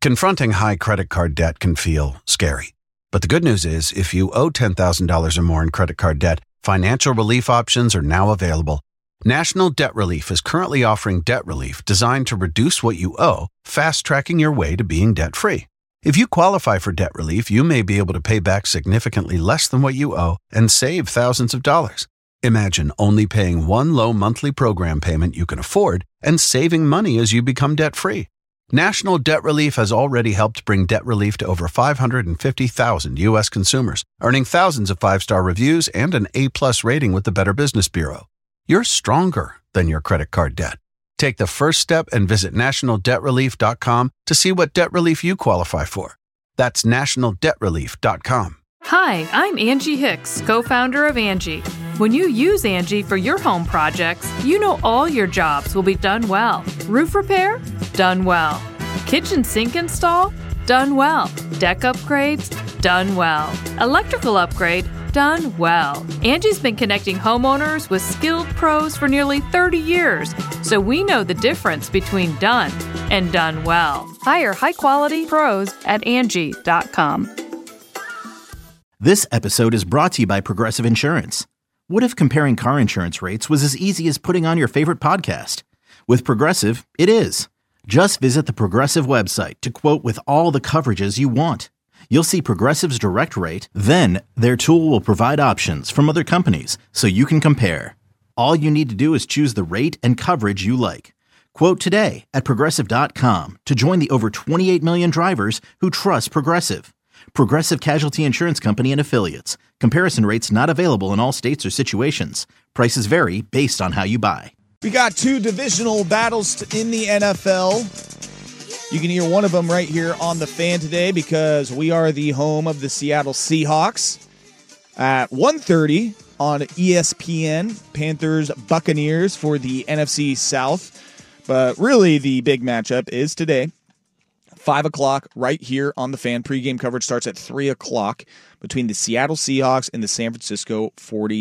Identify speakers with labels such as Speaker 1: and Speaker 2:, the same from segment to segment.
Speaker 1: Confronting high credit card debt can feel scary. But the good news is, if you owe $10,000 or more in credit card debt, financial relief options are now available. National Debt Relief is currently offering debt relief designed to reduce what you owe, fast-tracking your way to being debt-free. If you qualify for debt relief, you may be able to pay back significantly less than what you owe and save thousands of dollars. Imagine only paying one low monthly program payment you can afford and saving money as you become debt-free. National Debt Relief has already helped bring debt relief to over 550,000 U.S. consumers, earning thousands of five-star reviews and an A-plus rating with the Better Business Bureau. You're stronger than your credit card debt. Take the first step and visit nationaldebtrelief.com to see what debt relief you qualify for. That's nationaldebtrelief.com.
Speaker 2: Hi, I'm Angie Hicks, co-founder of Angie. When you use Angie for your home projects, you know all your jobs will be done well. Roof repair? Done well. Kitchen sink install? Done well. Deck upgrades? Done well. Electrical upgrade? Done well. Angie's been connecting homeowners with skilled pros for nearly 30 years, so we know the difference between done and done well. Hire high-quality pros at Angie.com.
Speaker 3: This episode is brought to you by Progressive Insurance. What if comparing car insurance rates was as easy as putting on your favorite podcast? With Progressive, it is. Just visit the Progressive website to quote with all the coverages you want. You'll see Progressive's direct rate, then their tool will provide options from other companies so you can compare. All you need to do is choose the rate and coverage you like. Quote today at Progressive.com to join the over 28 million drivers who trust Progressive. Progressive Casualty Insurance Company and Affiliates. Comparison rates not available in all states or situations. Prices vary based on how you buy.
Speaker 4: We got two divisional battles in the NFL. You can hear one of them right here on The Fan today because we are the home of the Seattle Seahawks. At 1:30 on ESPN, Panthers Buccaneers for the NFC South. But really the big matchup is today. 5 o'clock right here on The Fan. Pre-game coverage starts at 3 o'clock between the Seattle Seahawks and the San Francisco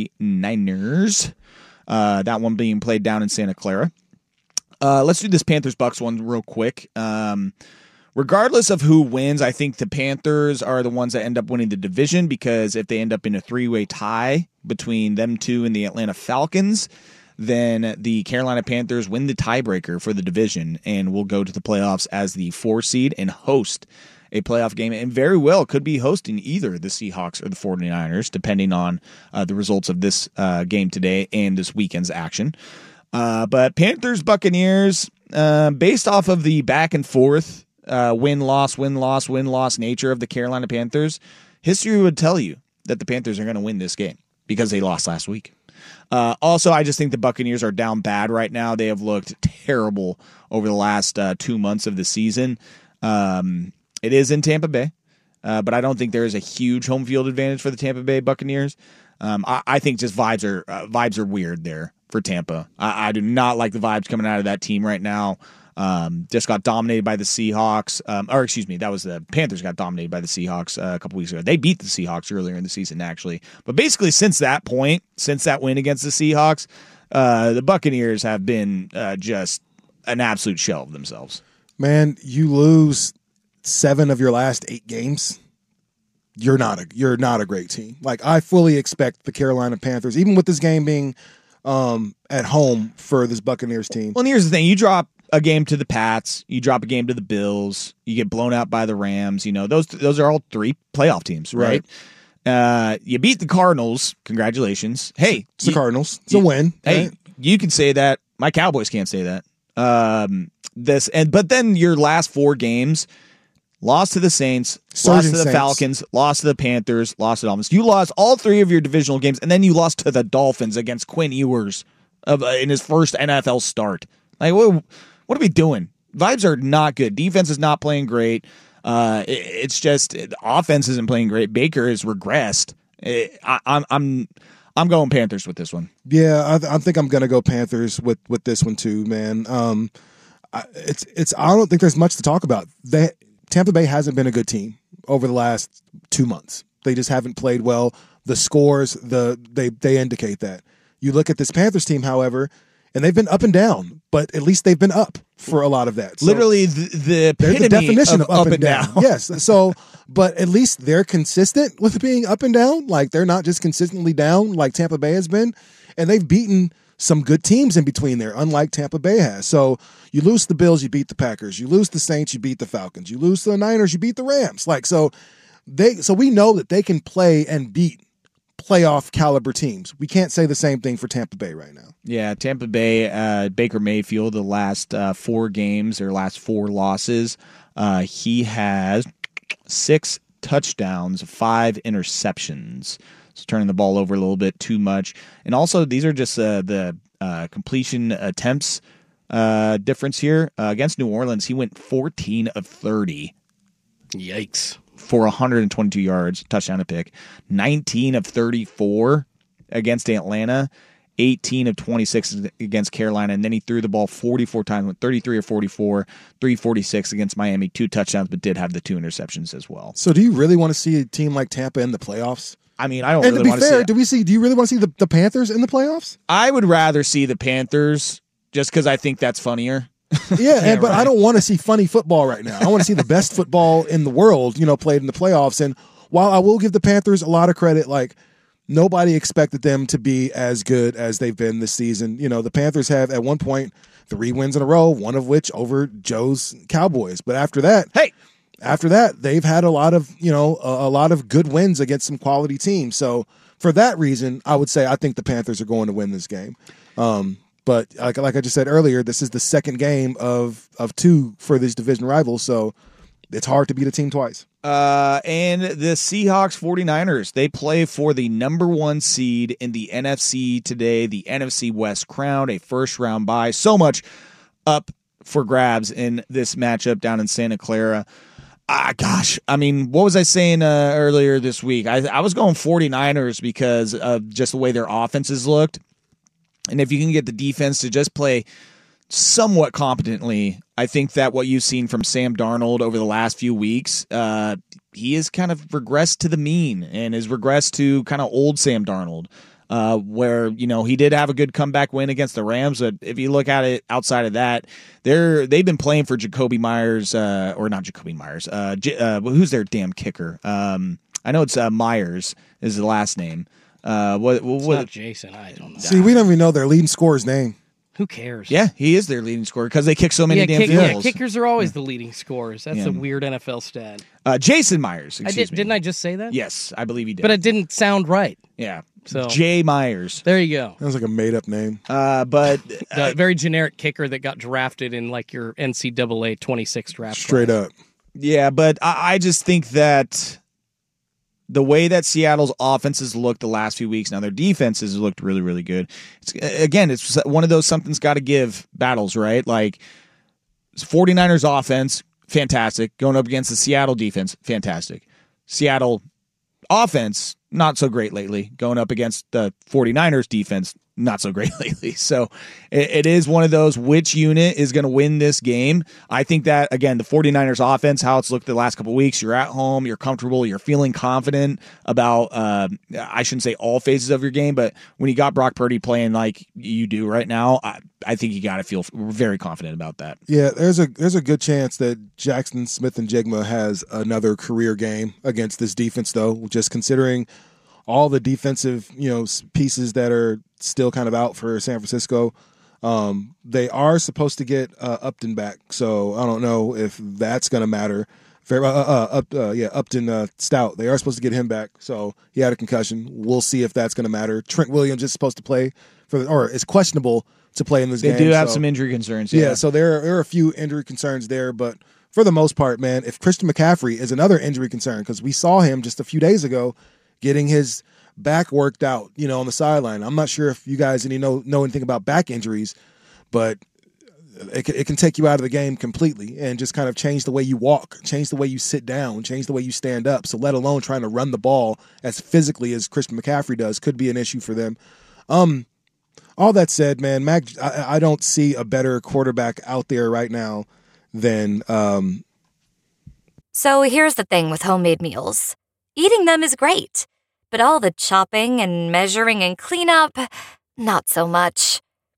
Speaker 4: 49ers. That one being played down in Santa Clara. Let's do this Panthers-Bucks one real quick. Regardless of who wins, I think the Panthers are the ones that end up winning the division because if they end up in a three-way tie between them two and the Atlanta Falcons, then the Carolina Panthers win the tiebreaker for the division and will go to the playoffs as the 4 seed and host a playoff game, and very well could be hosting either the Seahawks or the 49ers, depending on the results of this game today and this weekend's action. But Panthers, Buccaneers, based off of the back and forth win-loss nature of the Carolina Panthers, history would tell you that the Panthers are going to win this game because they lost last week. Also, I just think the Buccaneers are down bad right now. They have looked terrible over the last 2 months of the season. It is in Tampa Bay, but I don't think there is a huge home field advantage for the Tampa Bay Buccaneers. I think just vibes are weird there for Tampa. I do not like the vibes coming out of that team right now. Just got dominated by the Seahawks. That was the Panthers got dominated by the Seahawks a couple weeks ago. They beat the Seahawks earlier in the season, actually. But basically, since that win against the Seahawks, the Buccaneers have been just an absolute shell of themselves.
Speaker 5: Man, you lose 7 of your last 8 games. You're not a great team. Like, I fully expect the Carolina Panthers, even with this game being at home for this Buccaneers team.
Speaker 4: Well, and here's the thing: you drop a game to the Pats, you drop a game to the Bills, you get blown out by the Rams. You know, those are all 3 playoff teams, right? You beat the Cardinals. Congratulations. Hey,
Speaker 5: it's the Cardinals. It's a win.
Speaker 4: Hey,
Speaker 5: right?
Speaker 4: You can say that. My Cowboys can't say that. But then your last 4 games. Lost to the Saints, lost to the Falcons, lost to the Panthers, lost to the Dolphins. You lost all 3 of your divisional games, and then you lost to the Dolphins against Quinn Ewers in his first NFL start. Like, what are we doing? Vibes are not good. Defense is not playing great. It's just offense isn't playing great. Baker has regressed. I'm going Panthers with this one.
Speaker 5: Yeah, I think I'm going to go Panthers with this one too, man. I don't think there's much to talk about. Tampa Bay hasn't been a good team over the last 2 months. They just haven't played well. The scores, they indicate that. You look at this Panthers team, however, And they've been up and down, but at least they've been up for a lot of that. So
Speaker 4: Literally the
Speaker 5: they're the definition of up and down.
Speaker 4: down.
Speaker 5: Yes. So, but at least they're consistent with being up and down. Like they're not just consistently down like Tampa Bay has been. And they've beaten some good teams in between there, unlike Tampa Bay has. So you lose the Bills, you beat the Packers. You lose the Saints, you beat the Falcons. You lose to the Niners, you beat the Rams. So we know that they can play and beat playoff caliber teams. We can't say the same thing for Tampa Bay right now.
Speaker 4: Yeah, Tampa Bay, Baker Mayfield, the last 4 games or last 4 losses, he has 6 touchdowns, 5 interceptions. So turning the ball over a little bit too much. And also, these are just the completion attempts difference here. Against New Orleans, he went 14 of 30.
Speaker 6: Yikes.
Speaker 4: For 122 yards, touchdown and pick. 19 of 34 against Atlanta. 18 of 26 against Carolina, and then he threw the ball 44 times, went 33 or 44, 346 against Miami, 2 touchdowns, but did have the 2 interceptions as well.
Speaker 5: So do you really want to see a team like Tampa in the playoffs?
Speaker 4: I mean, I don't
Speaker 5: and
Speaker 4: really
Speaker 5: to
Speaker 4: want
Speaker 5: be
Speaker 4: to
Speaker 5: fair,
Speaker 4: see
Speaker 5: do you really want to see the Panthers in the playoffs?
Speaker 4: I would rather see the Panthers just because I think that's funnier.
Speaker 5: Yeah, but I don't want to see funny football right now. I want to see the best football in the world, played in the playoffs. And while I will give the Panthers a lot of credit, like nobody expected them to be as good as they've been this season. The Panthers have at one point 3 wins in a row, one of which over Joe's Cowboys. But after that, they've had a lot of, a lot of good wins against some quality teams. So for that reason, I would say I think the Panthers are going to win this game. But like I just said earlier, this is the second game of 2 for these division rivals, so it's hard to beat a team twice.
Speaker 4: And the Seahawks 49ers, they play for the number 1 seed in the NFC today, the NFC West crown, a first-round bye. So much up for grabs in this matchup down in Santa Clara. I mean, what was I saying earlier this week? I was going 49ers because of just the way their offenses looked. And if you can get the defense to just play somewhat competently, I think that what you've seen from Sam Darnold over the last few weeks, he has kind of regressed to the mean and has regressed to kind of old Sam Darnold, where, he did have a good comeback win against the Rams. But if you look at it outside of that, they've been playing for Jacoby Myers, or not Jacoby Myers. Who's their damn kicker? I know it's Myers is the last name.
Speaker 6: It's not Jason. I don't know.
Speaker 5: See, we don't even know their leading scorer's name.
Speaker 6: Who cares?
Speaker 4: Yeah, he is their leading scorer because they kick so many damn field goals.
Speaker 6: Yeah, kickers are always the leading scorers. That's a weird NFL stat.
Speaker 4: Jason Myers.
Speaker 6: Didn't I just say that?
Speaker 4: Yes, I believe he did.
Speaker 6: But it didn't sound right.
Speaker 4: Yeah.
Speaker 6: So
Speaker 4: Jay Myers.
Speaker 6: There you go.
Speaker 5: That was like a made-up name.
Speaker 4: But
Speaker 6: the very generic kicker that got drafted in like your NCAA 26 draft.
Speaker 5: Straight
Speaker 6: class.
Speaker 5: up.
Speaker 4: Yeah, but I just think that the way that Seattle's offenses looked the last few weeks, now their defenses looked really, really good. It's one of those something's got to give battles, right? Like 49ers offense, fantastic. Going up against the Seattle defense, fantastic. Seattle offense, not so great lately. Going up against the 49ers defense, not so great lately. So it is one of those, which unit is going to win this game? I think that, again, the 49ers offense, how it's looked the last couple of weeks, you're at home, you're comfortable, you're feeling confident about, I shouldn't say all phases of your game, but when you got Brock Purdy playing like you do right now, I think you got to feel very confident about that.
Speaker 5: Yeah, there's a good chance that Jackson Smith-Njigba has another career game against this defense, though, just considering all the defensive, pieces that are still kind of out for San Francisco. They are supposed to get Upton back, so I don't know if that's going to matter. Upton Stout. They are supposed to get him back, so he had a concussion. We'll see if that's going to matter. Trent Williams is supposed to play or is questionable to play in this game.
Speaker 4: They do have some injury concerns.
Speaker 5: Yeah, so there are a few injury concerns there, but for the most part, man, if Christian McCaffrey is another injury concern, because we saw him just a few days ago getting his back worked out, on the sideline. I'm not sure if you guys know anything about back injuries, but it can take you out of the game completely and just kind of change the way you walk, change the way you sit down, change the way you stand up. So let alone trying to run the ball as physically as Christian McCaffrey does could be an issue for them. All that said, man, I don't see a better quarterback out there right now than.
Speaker 7: So here's the thing with homemade meals. Eating them is great, but all the chopping and measuring and cleanup, not so much.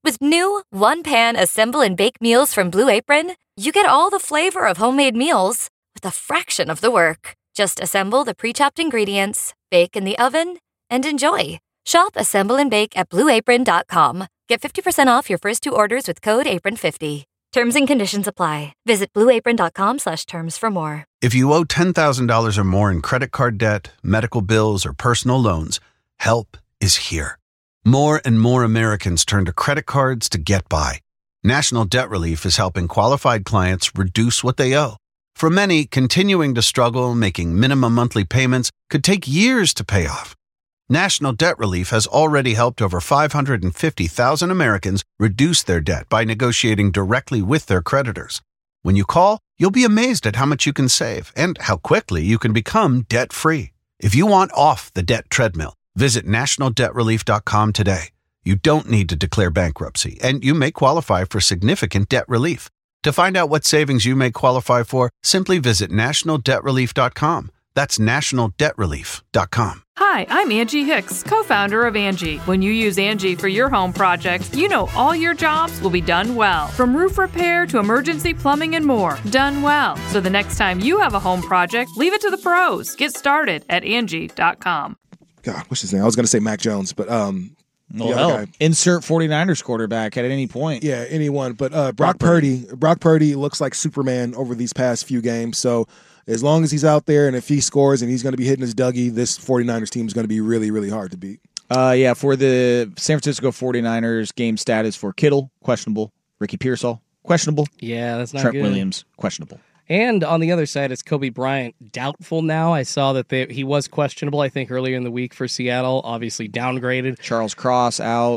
Speaker 7: With new one-pan assemble and bake meals from Blue Apron, you get all the flavor of homemade meals with a fraction of the work. Just assemble the pre-chopped ingredients, bake in the oven, and enjoy. Shop Assemble and Bake at BlueApron.com. Get 50% off your first 2 orders with code APRON50. Terms and conditions apply. Visit BlueApron.com/terms for more.
Speaker 1: If you owe $10,000 or more in credit card debt, medical bills, or personal loans, help is here. More and more Americans turn to credit cards to get by. National Debt Relief is helping qualified clients reduce what they owe. For many, continuing to struggle making minimum monthly payments could take years to pay off. National Debt Relief has already helped over 550,000 Americans reduce their debt by negotiating directly with their creditors. When you call, you'll be amazed at how much you can save and how quickly you can become debt-free. If you want off the debt treadmill, visit nationaldebtrelief.com today. You don't need to declare bankruptcy, and you may qualify for significant debt relief. To find out what savings you may qualify for, simply visit nationaldebtrelief.com. That's nationaldebtrelief.com.
Speaker 2: Hi, I'm Angie Hicks, co-founder of Angie. When you use Angie for your home projects, you know all your jobs will be done well. From roof repair to emergency plumbing and more, done well. So the next time you have a home project, leave it to the pros. Get started at Angie.com.
Speaker 5: God, what's his name? I was going to say Mac Jones, but
Speaker 4: insert 49ers quarterback at any point.
Speaker 5: Yeah, anyone. But Brock Purdy looks like Superman over these past few games. So as long as he's out there and if he scores and he's going to be hitting his Dougie, this 49ers team is going to be really, really hard to beat.
Speaker 4: For the San Francisco 49ers, game status for Kittle, questionable. Ricky Pearsall, questionable.
Speaker 6: Yeah, that's not
Speaker 4: Trent
Speaker 6: good.
Speaker 4: Williams, questionable.
Speaker 6: And on the other side, it's Kobe Bryant, doubtful now. I saw that he was questionable, I think, earlier in the week for Seattle, obviously downgraded.
Speaker 4: Charles Cross out.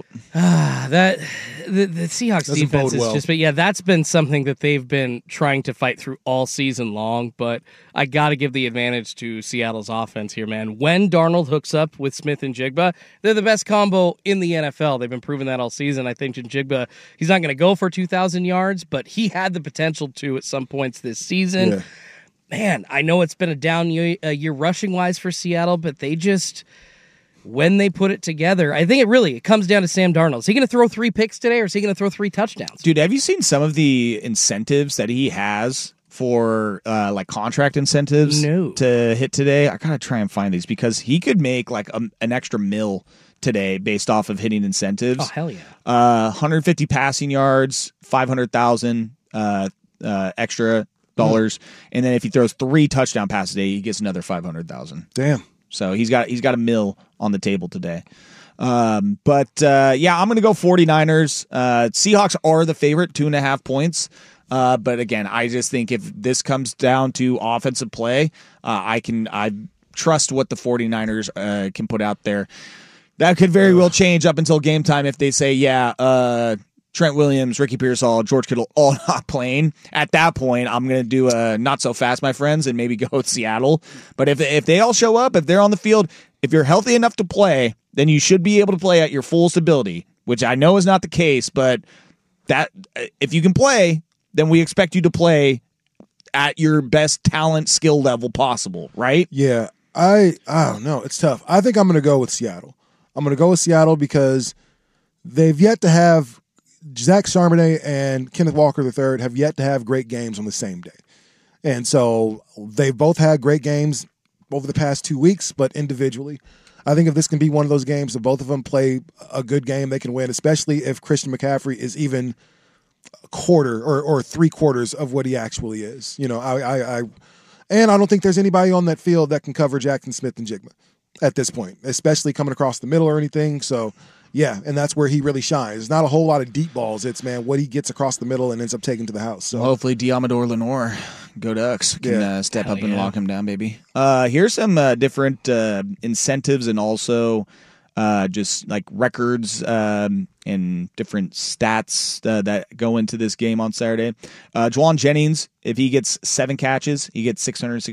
Speaker 6: The Seahawks
Speaker 5: Doesn't
Speaker 6: defense is
Speaker 5: bode well.
Speaker 6: but yeah, that's been something that they've been trying to fight through all season long. But I got to give the advantage to Seattle's offense here, man. When Darnold hooks up with Smith and Jigba, they're the best combo in the NFL. They've been proving that all season. I think Jigba, he's not going to go for 2,000 yards, but he had the potential to at some points this season.
Speaker 5: Yeah.
Speaker 6: Man, I know it's been a down year rushing-wise for Seattle, but they just, when they put it together, I think it comes down to Sam Darnold. Is he going to throw 3 picks today, or is he going to throw 3 touchdowns?
Speaker 4: Dude, have you seen some of the incentives that he has for like contract incentives to hit today? I got to try and find these because he could make like an extra $1 today based off of hitting incentives.
Speaker 6: Oh, hell yeah.
Speaker 4: 150 passing yards, 500,000 extra dollars, and then if he throws 3 touchdown passes a day, he gets another 500,000.
Speaker 5: Damn.
Speaker 4: So he's got $1 on the table today. I'm going to go 49ers. Seahawks are the favorite, 2.5 points. But again, I just think if this comes down to offensive play, I trust what the 49ers can put out there. That could very well change up until game time if they say, Trent Williams, Ricky Pearsall, George Kittle, all not playing. At that point, I'm going to do a not so fast, my friends, and maybe go with Seattle. But if they all show up, if they're on the field, if you're healthy enough to play, then you should be able to play at your fullest ability, which I know is not the case. But that if you can play, then we expect you to play at your best talent, skill level possible, right?
Speaker 5: Yeah, I don't know. It's tough. I think I'm going to go with Seattle. I'm going to go with Seattle because they've yet to have Zach Charbonnet and Kenneth Walker III have yet to have great games on the same day. And so they've both had great games over the past 2 weeks, but individually. I think if this can be one of those games that both of them play a good game, they can win, especially if Christian McCaffrey is even a quarter or 3/4 of what he actually is. You know, I don't think there's anybody on that field that can cover Jackson Smith and Jigba at this point, especially coming across the middle or anything. So, yeah, and that's where he really shines. It's not a whole lot of deep balls. It's, what he gets across the middle and ends up taking to the house. So
Speaker 4: hopefully Diamador Lenore, go Ducks, can step up and lock him down, baby. Here's some different incentives and also just like records and different stats that go into this game on Saturday. Juwan Jennings, if he gets 7 catches, he gets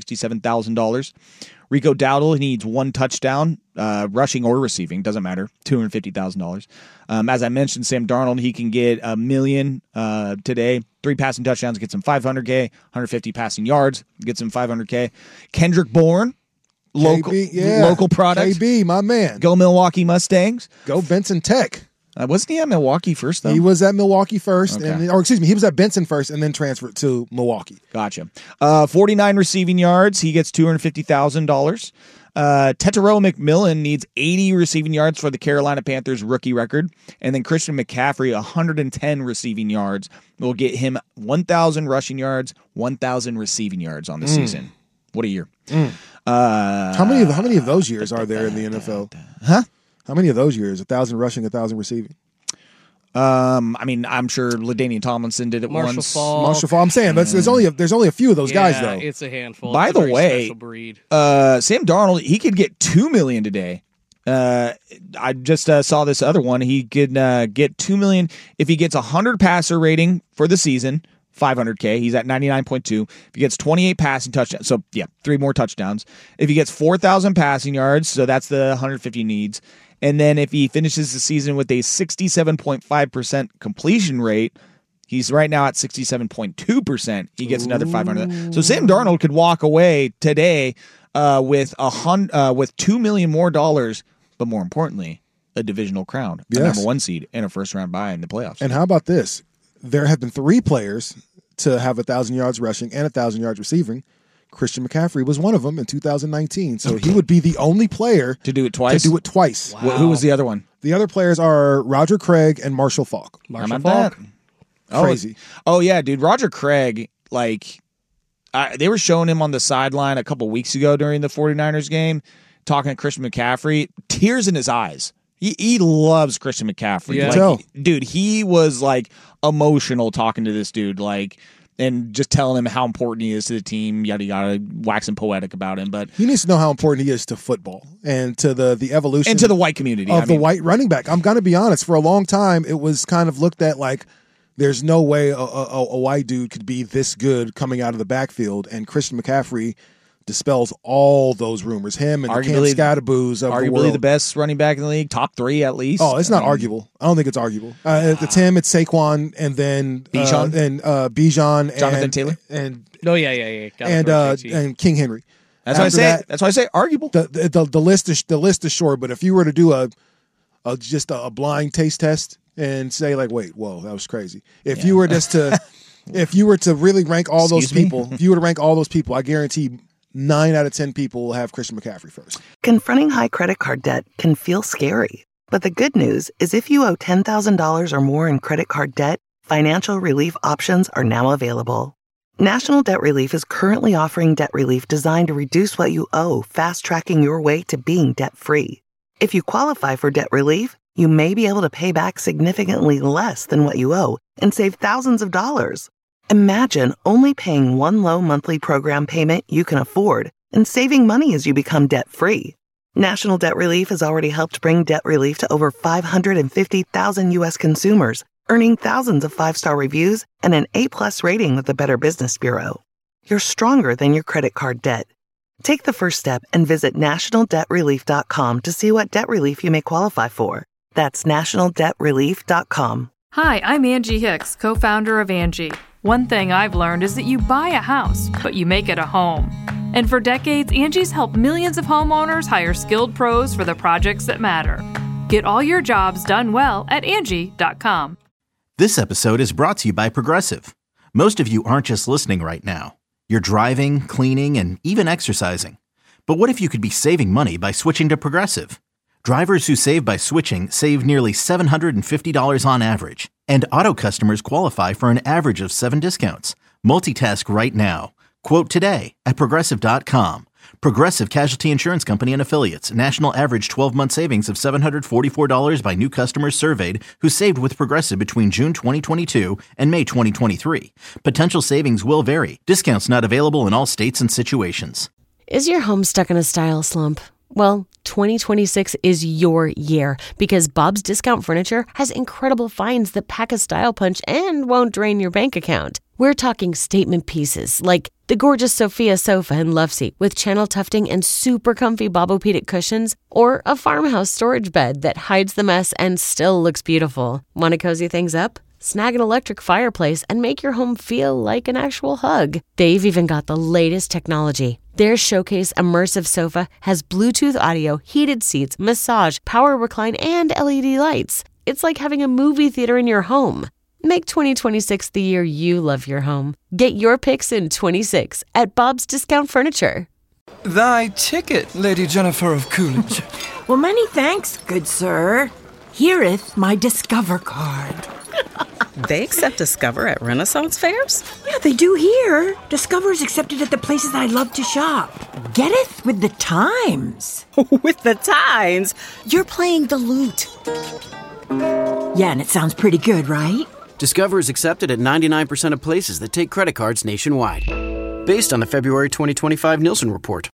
Speaker 4: $667,000. Rico Dowdle, he needs 1 touchdown, rushing or receiving, doesn't matter, $250,000. As I mentioned, Sam Darnold, he can get $1 million today. 3 passing touchdowns gets him $500K. 150 passing yards gets him $500K. Kendrick Bourne, local product.
Speaker 5: KB, my man.
Speaker 4: Go Milwaukee Mustangs.
Speaker 5: Go Vincent Tech.
Speaker 4: Wasn't he at Milwaukee first, though?
Speaker 5: He was at Milwaukee first,
Speaker 4: Okay.
Speaker 5: he was at Benson first and then transferred to Milwaukee.
Speaker 4: Gotcha. 49 receiving yards. He gets $250,000. Tetairoa McMillan needs 80 receiving yards for the Carolina Panthers rookie record. And then Christian McCaffrey, 110 receiving yards, will get him 1,000 rushing yards, 1,000 receiving yards on the season. What a year.
Speaker 5: How many of those years are there in the NFL?
Speaker 4: Huh?
Speaker 5: How many of those years? 1,000 rushing, 1,000 receiving.
Speaker 4: I'm sure LaDainian Tomlinson did it
Speaker 6: Marshall
Speaker 4: once.
Speaker 6: Faulk.
Speaker 5: Marshall Faulk. I'm saying there's only a few of those guys though.
Speaker 6: It's a handful.
Speaker 4: By
Speaker 6: It's a
Speaker 4: the
Speaker 6: very
Speaker 4: way,
Speaker 6: special breed.
Speaker 4: Sam Darnold, he could get $2 million today. I just saw this other one. He could get $2 million if he gets 100 passer rating for the season. $500K. He's at 99.2. If he gets 28 passing touchdowns, so yeah, 3 more touchdowns. If he gets 4,000 passing yards, so that's the 150 needs. And then if he finishes the season with a 67.5% completion rate, he's right now at 67.2%. He gets another 500. So Sam Darnold could walk away today with $2 million more dollars, but more importantly, a divisional crown, a
Speaker 5: Yes.
Speaker 4: number 1 seed, and a first round bye in the playoffs.
Speaker 5: And how about this? There have been 3 players to have 1,000 yards rushing and 1,000 yards receiving. Christian McCaffrey was one of them in 2019, so he would be the only player
Speaker 4: to do it twice.
Speaker 6: Wow.
Speaker 4: Who was the other one?
Speaker 5: The other players are Roger Craig and Marshall Faulk.
Speaker 6: Marshall
Speaker 4: How about
Speaker 6: Faulk.
Speaker 4: that?
Speaker 5: Crazy.
Speaker 4: Oh yeah, dude. Roger Craig, they were showing him on the sideline a couple weeks ago during the 49ers game, talking to Christian McCaffrey, tears in his eyes. He loves Christian McCaffrey.
Speaker 6: Yeah.
Speaker 4: Dude, he was emotional talking to this dude, and just telling him how important he is to the team, yada yada, waxing poetic about him. But
Speaker 5: He needs to know how important he is to football and to the evolution
Speaker 4: and to the white community
Speaker 5: of the white running back. I'm going to be honest. For a long time, it was kind of looked at like there's no way a white dude could be this good coming out of the backfield, and Christian McCaffrey dispels all those rumors. Him and the Cam Scadaboos of the
Speaker 4: arguably
Speaker 5: world.
Speaker 4: the best running back in the league, top 3 at least.
Speaker 5: Oh, it's not arguable. I don't think it's arguable. It's him, it's Saquon, and then
Speaker 4: Bijan?
Speaker 5: Bijan,
Speaker 4: Jonathan Taylor?
Speaker 5: and
Speaker 6: No, yeah. Got it,
Speaker 5: and King Henry.
Speaker 4: That's why I
Speaker 5: After
Speaker 4: say.
Speaker 5: that,
Speaker 4: That's why I say arguable.
Speaker 5: the list is short. But if you were to do just a blind taste test and say wait, whoa, that was crazy. If you were just to if you were to really rank all those
Speaker 4: Excuse me?
Speaker 5: people, if you were to rank all those people, I guarantee 9 out of 10 people will have Christian McCaffrey first.
Speaker 8: Confronting high credit card debt can feel scary. But the good news is if you owe $10,000 or more in credit card debt, financial relief options are now available. National Debt Relief is currently offering debt relief designed to reduce what you owe, fast-tracking your way to being debt-free. If you qualify for debt relief, you may be able to pay back significantly less than what you owe and save thousands of dollars. Imagine only paying one low monthly program payment you can afford and saving money as you become debt-free. National Debt Relief has already helped bring debt relief to over 550,000 U.S. consumers, earning thousands of 5-star reviews and an A+ rating with the Better Business Bureau. You're stronger than your credit card debt. Take the first step and visit nationaldebtrelief.com to see what debt relief you may qualify for. That's nationaldebtrelief.com.
Speaker 2: Hi, I'm Angie Hicks, co-founder of Angie. One thing I've learned is that you buy a house, but you make it a home. And for decades, Angie's helped millions of homeowners hire skilled pros for the projects that matter. Get all your jobs done well at Angie.com.
Speaker 3: This episode is brought to you by Progressive. Most of you aren't just listening right now. You're driving, cleaning, and even exercising. But what if you could be saving money by switching to Progressive? Drivers who save by switching save nearly $750 on average. And auto customers qualify for an average of 7 discounts. Multitask right now. Quote today at Progressive.com. Progressive Casualty Insurance Company and Affiliates. National average 12-month savings of $744 by new customers surveyed who saved with Progressive between June 2022 and May 2023. Potential savings will vary. Discounts not available in all states and situations.
Speaker 9: Is your home stuck in a style slump? Well, 2026 is your year because Bob's Discount Furniture has incredible finds that pack a style punch and won't drain your bank account. We're talking statement pieces like the gorgeous Sophia sofa and love seat with channel tufting and super comfy Bobopedic cushions, or a farmhouse storage bed that hides the mess and still looks beautiful. Want to cozy things up? Snag an electric fireplace and make your home feel like an actual hug. They've even got the latest technology. Their Showcase Immersive Sofa has Bluetooth audio, heated seats, massage, power recline, and LED lights. It's like having a movie theater in your home. Make 2026 the year you love your home. Get your picks in 26 at Bob's Discount Furniture.
Speaker 10: Thy ticket, Lady Jennifer of Coolidge.
Speaker 11: Well, many thanks, good sir. Here'th my Discover card.
Speaker 12: They accept Discover at Renaissance fairs?
Speaker 11: Yeah, they do here. Discover's accepted at the places I love to shop. Getteth with the times.
Speaker 12: With the times? You're playing the lute.
Speaker 11: Yeah, and it sounds pretty good, right?
Speaker 13: Discover is accepted at 99% of places that take credit cards nationwide. Based on the February 2025 Nielsen report.